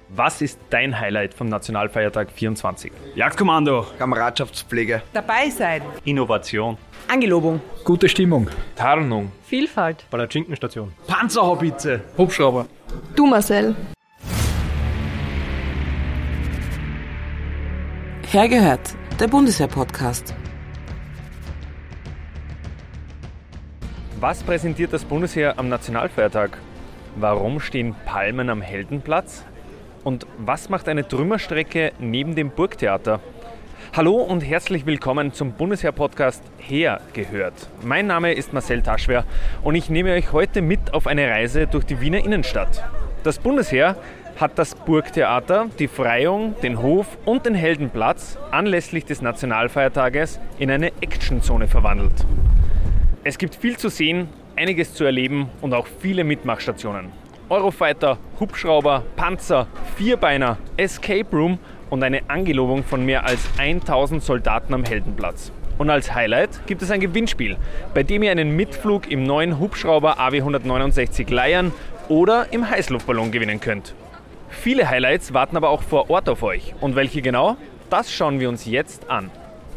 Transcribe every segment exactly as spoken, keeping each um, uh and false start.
Was ist dein Highlight vom Nationalfeiertag vierundzwanzig? Jagdkommando. Kameradschaftspflege. Dabei sein. Innovation. Angelobung. Gute Stimmung. Tarnung. Vielfalt. Paladzinkenstation. Panzerhaubitze. Hubschrauber. Du, Marcel. Hergehört, der Bundeswehr-Podcast. Was präsentiert das Bundesheer am Nationalfeiertag? Warum stehen Palmen am Heldenplatz? Und was macht eine Trümmerstrecke neben dem Burgtheater? Hallo und herzlich willkommen zum Bundesheer-Podcast Hergehört. Mein Name ist Marcel Taschwer und ich nehme euch heute mit auf eine Reise durch die Wiener Innenstadt. Das Bundesheer hat das Burgtheater, die Freiung, den Hof und den Heldenplatz anlässlich des Nationalfeiertages in eine Actionzone verwandelt. Es gibt viel zu sehen, einiges zu erleben und auch viele Mitmachstationen. Eurofighter, Hubschrauber, Panzer, Vierbeiner, Escape Room und eine Angelobung von mehr als tausend Soldaten am Heldenplatz. Und als Highlight gibt es ein Gewinnspiel, bei dem ihr einen Mitflug im neuen Hubschrauber A W hundertneunundsechzig leiern oder im Heißluftballon gewinnen könnt. Viele Highlights warten aber auch vor Ort auf euch. Und welche genau? Das schauen wir uns jetzt an.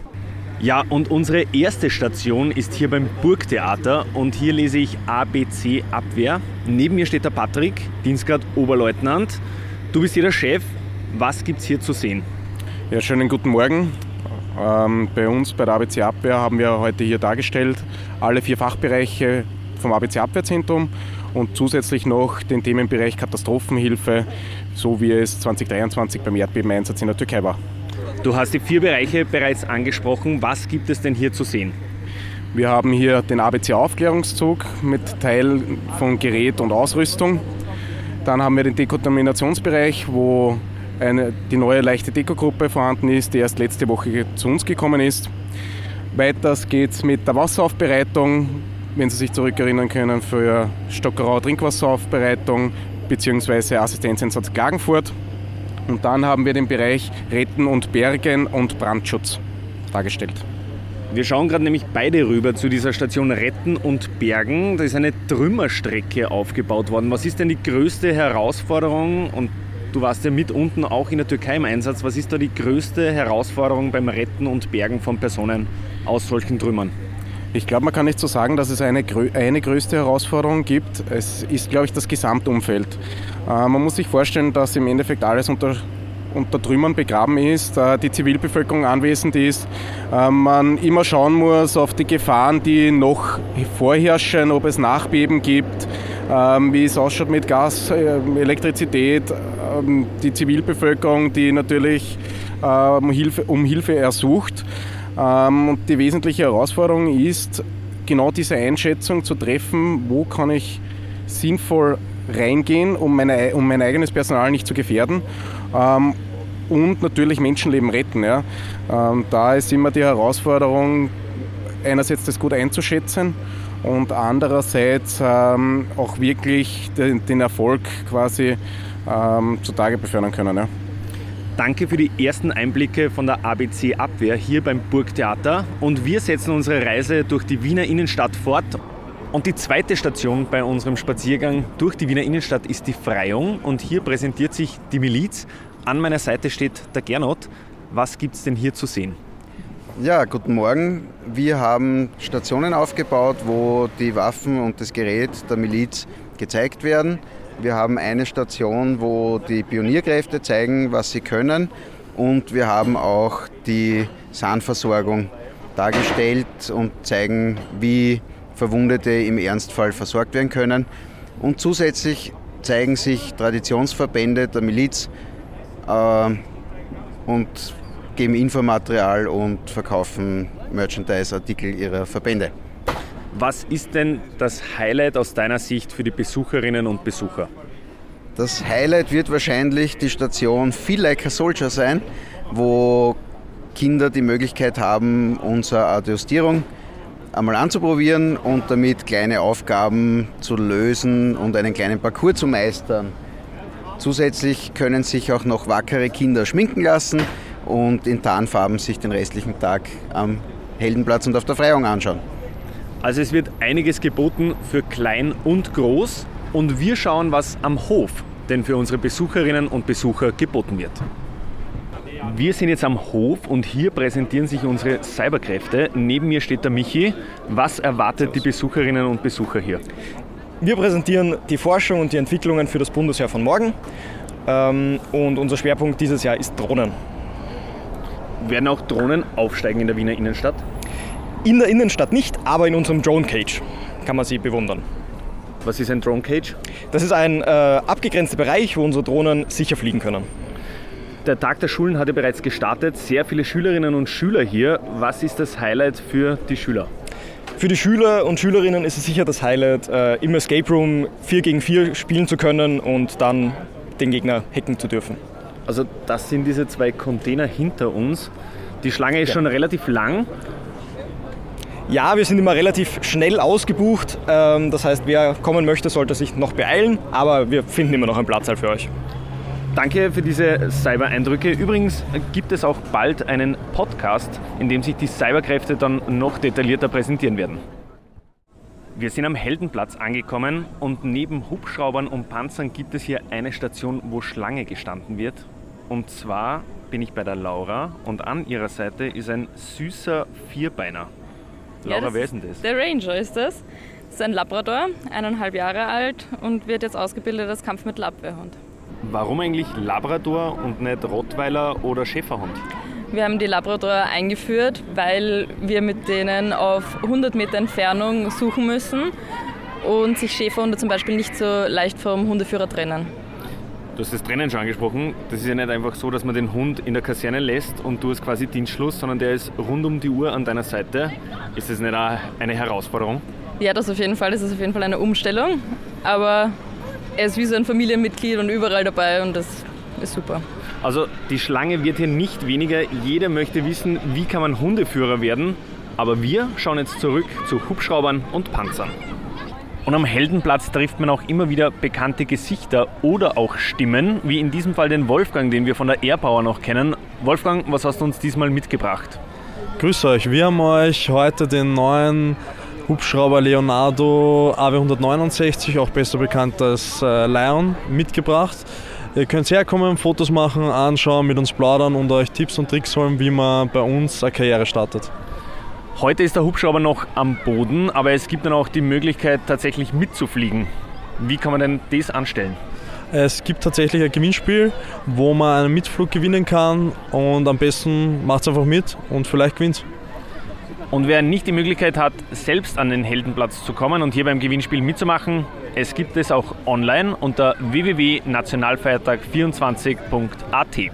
Ja, und unsere erste Station ist hier beim Burgtheater und hier lese ich A B C Abwehr. Neben mir steht der Patrick, Dienstgrad Oberleutnant. Du bist hier der Chef. Was gibt es hier zu sehen? Ja, schönen guten Morgen. Ähm, bei uns bei der A B C Abwehr haben wir heute hier dargestellt alle vier Fachbereiche vom A B C Abwehrzentrum und zusätzlich noch den Themenbereich Katastrophenhilfe, so wie es zwanzig dreiundzwanzig beim Erdbebeneinsatz in der Türkei war. Du hast die vier Bereiche bereits angesprochen. Was gibt es denn hier zu sehen? Wir haben hier den A B C-Aufklärungszug mit Teil von Gerät und Ausrüstung. Dann haben wir den Dekontaminationsbereich, wo eine, die neue leichte Dekogruppe vorhanden ist, die erst letzte Woche zu uns gekommen ist. Weiters geht es mit der Wasseraufbereitung, wenn Sie sich zurückerinnern können, für Stockerau Trinkwasseraufbereitung bzw. Assistenzeinsatz Klagenfurt. Und dann haben wir den Bereich Retten und Bergen und Brandschutz dargestellt. Wir schauen gerade nämlich beide rüber zu dieser Station Retten und Bergen. Da ist eine Trümmerstrecke aufgebaut worden. Was ist denn die größte Herausforderung? Und du warst ja mit unten auch in der Türkei im Einsatz. Was ist da die größte Herausforderung beim Retten und Bergen von Personen aus solchen Trümmern? Ich glaube, man kann nicht so sagen, dass es eine, eine größte Herausforderung gibt. Es ist, glaube ich, das Gesamtumfeld. Äh, man muss sich vorstellen, dass im Endeffekt alles unter, unter Trümmern begraben ist, äh, die Zivilbevölkerung anwesend ist, äh, man immer schauen muss auf die Gefahren, die noch vorherrschen, ob es Nachbeben gibt, äh, wie es ausschaut mit Gas, äh, Elektrizität, äh, die Zivilbevölkerung, die natürlich äh, um, Hilfe, um Hilfe ersucht. Und die wesentliche Herausforderung ist, genau diese Einschätzung zu treffen, wo kann ich sinnvoll reingehen, um, meine, um mein eigenes Personal nicht zu gefährden und natürlich Menschenleben retten. Ja. Da ist immer die Herausforderung, einerseits das gut einzuschätzen und andererseits auch wirklich den, den Erfolg quasi zutage befördern können. Ja. Danke für die ersten Einblicke von der A B C Abwehr hier beim Burgtheater und wir setzen unsere Reise durch die Wiener Innenstadt fort. Und die zweite Station bei unserem Spaziergang durch die Wiener Innenstadt ist die Freiung und hier präsentiert sich die Miliz. An meiner Seite steht der Gernot. Was gibt es denn hier zu sehen? Ja, guten Morgen. Wir haben Stationen aufgebaut, wo die Waffen und das Gerät der Miliz gezeigt werden. Wir haben eine Station, wo die Pionierkräfte zeigen, was sie können. Und wir haben auch die Sanversorgung dargestellt und zeigen, wie Verwundete im Ernstfall versorgt werden können. Und zusätzlich zeigen sich Traditionsverbände der Miliz äh, und geben Infomaterial und verkaufen Merchandise-Artikel ihrer Verbände. Was ist denn das Highlight aus deiner Sicht für die Besucherinnen und Besucher? Das Highlight wird wahrscheinlich die Station Feel Like a Soldier sein, wo Kinder die Möglichkeit haben, unsere Adjustierung einmal anzuprobieren und damit kleine Aufgaben zu lösen und einen kleinen Parcours zu meistern. Zusätzlich können sich auch noch wackere Kinder schminken lassen und in Tarnfarben sich den restlichen Tag am Heldenplatz und auf der Freiung anschauen. Also es wird einiges geboten für klein und groß und wir schauen, was am Hof denn für unsere Besucherinnen und Besucher geboten wird. Wir sind jetzt am Hof und hier präsentieren sich unsere Cyberkräfte. Neben mir steht der Michi. Was erwartet die Besucherinnen und Besucher hier? Wir präsentieren die Forschung und die Entwicklungen für das Bundesheer von morgen. Und unser Schwerpunkt dieses Jahr ist Drohnen. Werden auch Drohnen aufsteigen in der Wiener Innenstadt? In der Innenstadt nicht, aber in unserem Drone Cage kann man sie bewundern. Was ist ein Drone Cage? Das ist ein äh, abgegrenzter Bereich, wo unsere Drohnen sicher fliegen können. Der Tag der Schulen hat ja bereits gestartet. Sehr viele Schülerinnen und Schüler hier. Was ist das Highlight für die Schüler? Für die Schüler und Schülerinnen ist es sicher das Highlight, äh, im Escape Room vier gegen vier spielen zu können und dann den Gegner hacken zu dürfen. Also das sind diese zwei Container hinter uns. Die Schlange ist ja schon relativ lang. Ja, wir sind immer relativ schnell ausgebucht. Ähm, das heißt, wer kommen möchte, sollte sich noch beeilen. Aber wir finden immer noch einen Platz halt für euch. Danke für diese Cyber-Eindrücke. Übrigens gibt es auch bald einen Podcast, in dem sich die Cyberkräfte dann noch detaillierter präsentieren werden. Wir sind am Heldenplatz angekommen und neben Hubschraubern und Panzern gibt es hier eine Station, wo Schlange gestanden wird. Und zwar bin ich bei der Laura und an ihrer Seite ist ein süßer Vierbeiner. Laura, ja, wer ist denn das? Der Ranger ist das. Das ist ein Labrador, eineinhalb Jahre alt und wird jetzt ausgebildet als Kampfmittelabwehrhund. Warum eigentlich Labrador und nicht Rottweiler oder Schäferhund? Wir haben die Labrador eingeführt, weil wir mit denen auf hundert Meter Entfernung suchen müssen und sich Schäferhunde zum Beispiel nicht so leicht vom Hundeführer trennen. Du hast das Trennen schon angesprochen. Das ist ja nicht einfach so, dass man den Hund in der Kaserne lässt und du hast quasi Dienstschluss, sondern der ist rund um die Uhr an deiner Seite. Ist das nicht auch eine Herausforderung? Ja, das auf jeden Fall. Das ist auf jeden Fall eine Umstellung. Aber er ist wie so ein Familienmitglied und überall dabei und das ist super. Also die Schlange wird hier nicht weniger. Jeder möchte wissen, wie kann man Hundeführer werden. Aber wir schauen jetzt zurück zu Hubschraubern und Panzern. Und am Heldenplatz trifft man auch immer wieder bekannte Gesichter oder auch Stimmen, wie in diesem Fall den Wolfgang, den wir von der AirPower noch kennen. Wolfgang, was hast du uns diesmal mitgebracht? Grüß euch, wir haben euch heute den neuen Hubschrauber Leonardo A W hundertneunundsechzig, auch besser bekannt als äh, Lion, mitgebracht. Ihr könnt herkommen, Fotos machen, anschauen, mit uns plaudern und euch Tipps und Tricks holen, wie man bei uns eine Karriere startet. Heute ist der Hubschrauber noch am Boden, aber es gibt dann auch die Möglichkeit, tatsächlich mitzufliegen. Wie kann man denn das anstellen? Es gibt tatsächlich ein Gewinnspiel, wo man einen Mitflug gewinnen kann und am besten macht es einfach mit und vielleicht gewinnt. Und wer nicht die Möglichkeit hat, selbst an den Heldenplatz zu kommen und hier beim Gewinnspiel mitzumachen, es gibt es auch online unter w w w punkt nationalfeiertag vierundzwanzig punkt a t.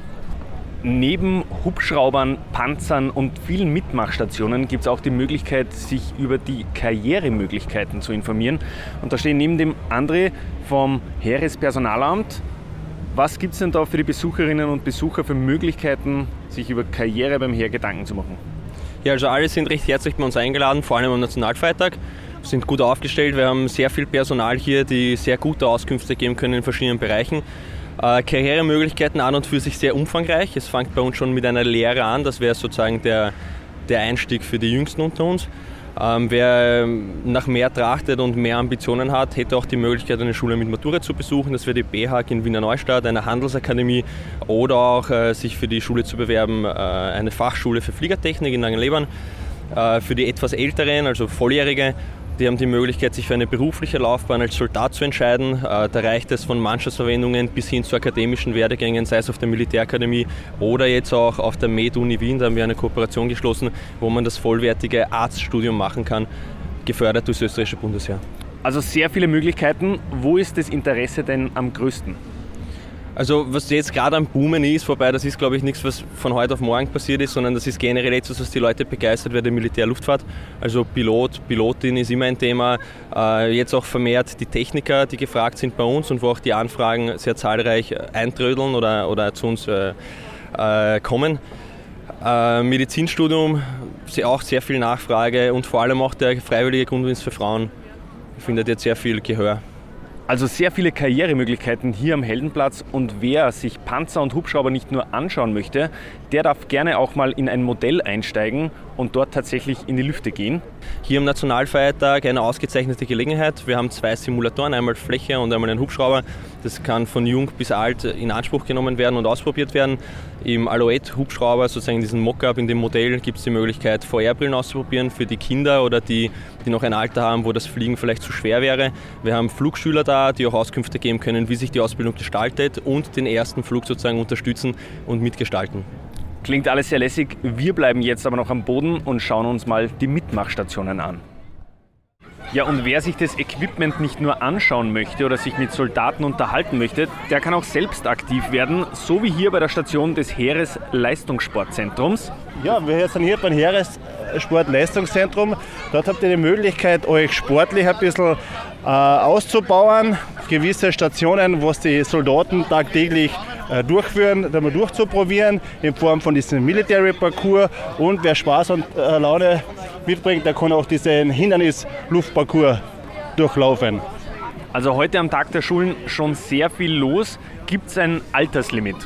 Neben Hubschraubern, Panzern und vielen Mitmachstationen gibt es auch die Möglichkeit, sich über die Karrieremöglichkeiten zu informieren. Und da stehen neben dem André vom Heerespersonalamt. Was gibt es denn da für die Besucherinnen und Besucher für Möglichkeiten, sich über Karriere beim Heer Gedanken zu machen? Ja, also alle sind recht herzlich bei uns eingeladen, vor allem am Nationalfeiertag. Wir sind gut aufgestellt, wir haben sehr viel Personal hier, die sehr gute Auskünfte geben können in verschiedenen Bereichen. Äh, Karrieremöglichkeiten an und für sich sehr umfangreich. Es fängt bei uns schon mit einer Lehre an, das wäre sozusagen der, der Einstieg für die Jüngsten unter uns. Ähm, wer nach mehr trachtet und mehr Ambitionen hat, hätte auch die Möglichkeit, eine Schule mit Matura zu besuchen. Das wäre die B H A G in Wiener Neustadt, eine Handelsakademie oder auch äh, sich für die Schule zu bewerben, äh, eine Fachschule für Fliegertechnik in Langenlebern. Äh, für die etwas Älteren, also Volljährige, die haben die Möglichkeit, sich für eine berufliche Laufbahn als Soldat zu entscheiden. Da reicht es von Mannschaftsverwendungen bis hin zu akademischen Werdegängen, sei es auf der Militärakademie oder jetzt auch auf der Med-Uni Wien. Da haben wir eine Kooperation geschlossen, wo man das vollwertige Arztstudium machen kann, gefördert durch das österreichische Bundesheer. Also sehr viele Möglichkeiten. Wo ist das Interesse denn am größten? Also was jetzt gerade am Boomen ist, wobei das ist glaube ich nichts, was von heute auf morgen passiert ist, sondern das ist generell etwas, was die Leute begeistert, wäre die Militärluftfahrt. Also Pilot, Pilotin ist immer ein Thema. Äh, jetzt auch vermehrt die Techniker, die gefragt sind bei uns und wo auch die Anfragen sehr zahlreich eintrödeln oder, oder zu uns äh, äh, kommen. Äh, Medizinstudium, auch sehr viel Nachfrage und vor allem auch der freiwillige Grunddienst für Frauen findet jetzt sehr viel Gehör. Also sehr viele Karrieremöglichkeiten hier am Heldenplatz und wer sich Panzer und Hubschrauber nicht nur anschauen möchte, der darf gerne auch mal in ein Modell einsteigen und dort tatsächlich in die Lüfte gehen. Hier am Nationalfeiertag eine ausgezeichnete Gelegenheit. Wir haben zwei Simulatoren, einmal Fläche und einmal einen Hubschrauber. Das kann von jung bis alt in Anspruch genommen werden und ausprobiert werden. Im Alouette-Hubschrauber, sozusagen in diesem Mockup, in dem Modell, gibt es die Möglichkeit, V R-Brillen auszuprobieren für die Kinder oder die, die noch ein Alter haben, wo das Fliegen vielleicht zu schwer wäre. Wir haben Flugschüler da, die auch Auskünfte geben können, wie sich die Ausbildung gestaltet und den ersten Flug sozusagen unterstützen und mitgestalten. Klingt alles sehr lässig. Wir bleiben jetzt aber noch am Boden und schauen uns mal die Mitmachstationen an. Ja, und wer sich das Equipment nicht nur anschauen möchte oder sich mit Soldaten unterhalten möchte, der kann auch selbst aktiv werden, so wie hier bei der Station des Heeresleistungssportzentrums. Ja, wir sind hier beim Heeressportleistungszentrum. Dort habt ihr die Möglichkeit, euch sportlich ein bisschen äh, auszubauen. Gewisse Stationen, was die Soldaten tagtäglich äh, durchführen, da mal durchzuprobieren, in Form von diesem Military Parcours. Und wer Spaß und äh, Laune mitbringt, der kann auch diesen Hindernis-Luftparcours durchlaufen. Also heute am Tag der Schulen schon sehr viel los. Gibt es ein Alterslimit?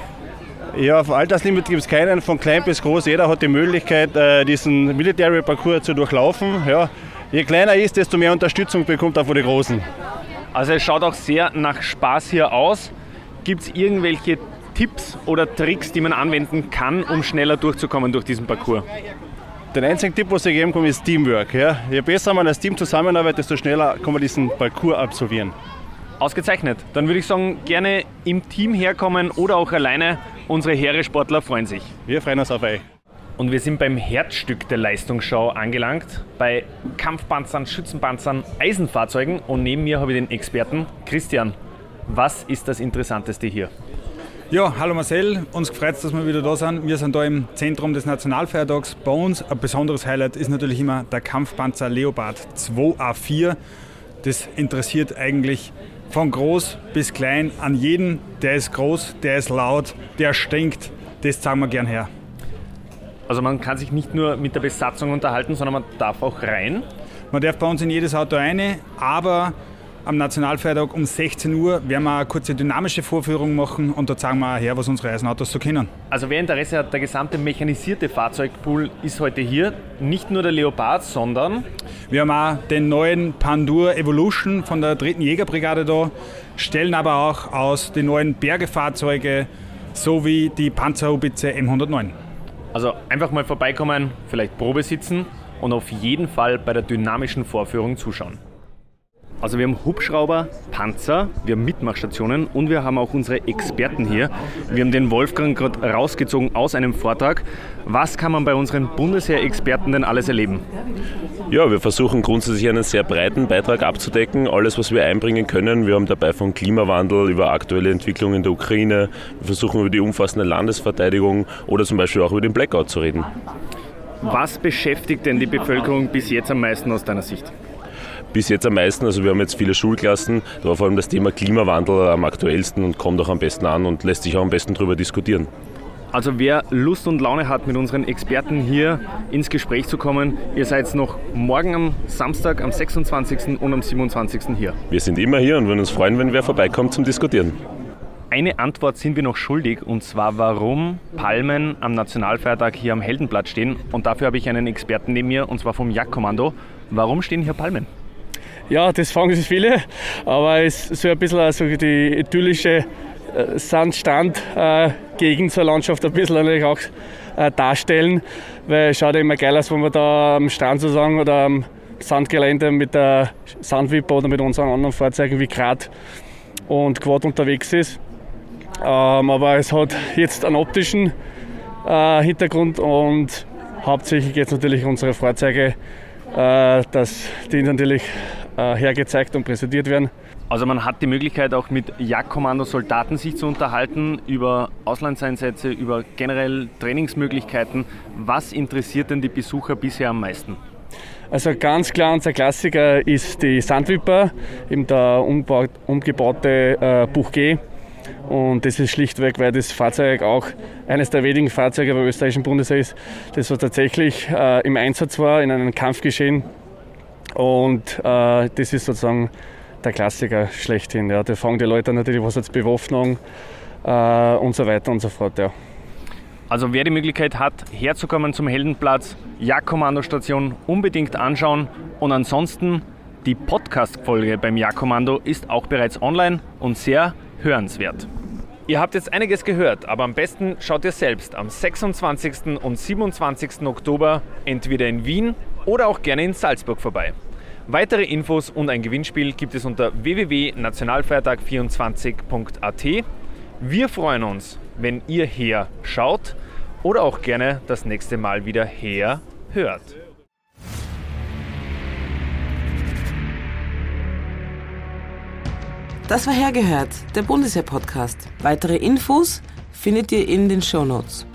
Ja, auf Alterslimit gibt es keinen, von klein bis groß. Jeder hat die Möglichkeit, diesen Military Parcours zu durchlaufen. Ja, je kleiner ist, desto mehr Unterstützung bekommt er von den Großen. Also es schaut auch sehr nach Spaß hier aus. Gibt es irgendwelche Tipps oder Tricks, die man anwenden kann, um schneller durchzukommen durch diesen Parcours? Den einzigen Tipp, was ich geben kann, ist Teamwork. Ja. Je besser man als Team zusammenarbeitet, desto schneller kann man diesen Parcours absolvieren. Ausgezeichnet. Dann würde ich sagen, gerne im Team herkommen oder auch alleine. Unsere Heeressportler freuen sich. Wir freuen uns auf euch. Und wir sind beim Herzstück der Leistungsschau angelangt, bei Kampfpanzern, Schützenpanzern, Eisenfahrzeugen. Und neben mir habe ich den Experten Christian. Was ist das Interessanteste hier? Ja, hallo Marcel, uns freut es, dass wir wieder da sind. Wir sind da im Zentrum des Nationalfeiertags. Bei uns ein besonderes Highlight ist natürlich immer der Kampfpanzer Leopard zwei A vier. Das interessiert eigentlich von groß bis klein an jeden. Der ist groß, der ist laut, der stinkt. Das zeigen wir gern her. Also man kann sich nicht nur mit der Besatzung unterhalten, sondern man darf auch rein? Man darf bei uns in jedes Auto rein, aber am Nationalfeiertag um sechzehn Uhr werden wir eine kurze dynamische Vorführung machen und da zeigen wir auch her, was unsere Eisenautos so können. Also wer Interesse hat, der gesamte mechanisierte Fahrzeugpool ist heute hier. Nicht nur der Leopard, sondern... Wir haben auch den neuen Pandur Evolution von der dritten Jägerbrigade da, stellen aber auch aus die neuen Bergefahrzeuge sowie die Panzerhaubitze M hundertneun. Also einfach mal vorbeikommen, vielleicht Probe sitzen und auf jeden Fall bei der dynamischen Vorführung zuschauen. Also wir haben Hubschrauber, Panzer, wir haben Mitmachstationen und wir haben auch unsere Experten hier. Wir haben den Wolfgang gerade rausgezogen aus einem Vortrag. Was kann man bei unseren Bundesheer-Experten denn alles erleben? Ja, wir versuchen grundsätzlich einen sehr breiten Beitrag abzudecken. Alles, was wir einbringen können. Wir haben dabei von Klimawandel über aktuelle Entwicklungen in der Ukraine. Wir versuchen über die umfassende Landesverteidigung oder zum Beispiel auch über den Blackout zu reden. Was beschäftigt denn die Bevölkerung bis jetzt am meisten aus deiner Sicht? Bis jetzt am meisten, also wir haben jetzt viele Schulklassen, da war vor allem das Thema Klimawandel am aktuellsten und kommt auch am besten an und lässt sich auch am besten darüber diskutieren. Also wer Lust und Laune hat, mit unseren Experten hier ins Gespräch zu kommen, ihr seid noch morgen am Samstag, am sechsundzwanzigsten und am siebenundzwanzigsten hier. Wir sind immer hier und würden uns freuen, wenn wer vorbeikommt zum Diskutieren. Eine Antwort sind wir noch schuldig, und zwar warum Palmen am Nationalfeiertag hier am Heldenplatz stehen. Und dafür habe ich einen Experten neben mir, und zwar vom Jagdkommando. Warum stehen hier Palmen? Ja, das fragen sich viele, aber es ist so ein bisschen also die idyllische äh, Sandstrand-Gegend, zur Landschaft ein bisschen natürlich auch äh, darstellen, weil es schaut ja immer geil aus, wenn man da am Strand sozusagen oder am Sandgelände mit der Sandwipper oder mit unseren anderen Fahrzeugen wie Grad und Quad unterwegs ist. Ähm, aber es hat jetzt einen optischen äh, Hintergrund und hauptsächlich geht es natürlich um unsere Fahrzeuge, äh, dass die natürlich äh, hergezeigt und präsentiert werden. Also man hat die Möglichkeit auch mit Jagdkommando-Soldaten sich zu unterhalten über Auslandseinsätze, über generell Trainingsmöglichkeiten. Was interessiert denn die Besucher bisher am meisten? Also ganz klar unser Klassiker ist die Sandwipper, eben der umgebaut, umgebaute äh, Buch G. Und das ist schlichtweg, weil das Fahrzeug auch eines der wenigen Fahrzeuge beim österreichischen Bundesheer ist, das so tatsächlich äh, im Einsatz war, in einem Kampfgeschehen. Und äh, das ist sozusagen der Klassiker schlechthin. Ja. Da fragen die Leute natürlich, was als Bewaffnung äh, und so weiter und so fort. Ja. Also wer die Möglichkeit hat, herzukommen zum Heldenplatz, Jagdkommandostation unbedingt anschauen. Und ansonsten, die Podcast-Folge beim Jagdkommando ist auch bereits online und sehr hörenswert. Ihr habt jetzt einiges gehört, aber am besten schaut ihr selbst am sechsundzwanzigsten und siebenundzwanzigsten Oktober entweder in Wien oder auch gerne in Salzburg vorbei. Weitere Infos und ein Gewinnspiel gibt es unter w w w punkt nationalfeiertag vierundzwanzig punkt a t. Wir freuen uns, wenn ihr her schaut oder auch gerne das nächste Mal wieder her hört. Das war Hergehört, der Bundesheer-Podcast. Weitere Infos findet ihr in den Shownotes.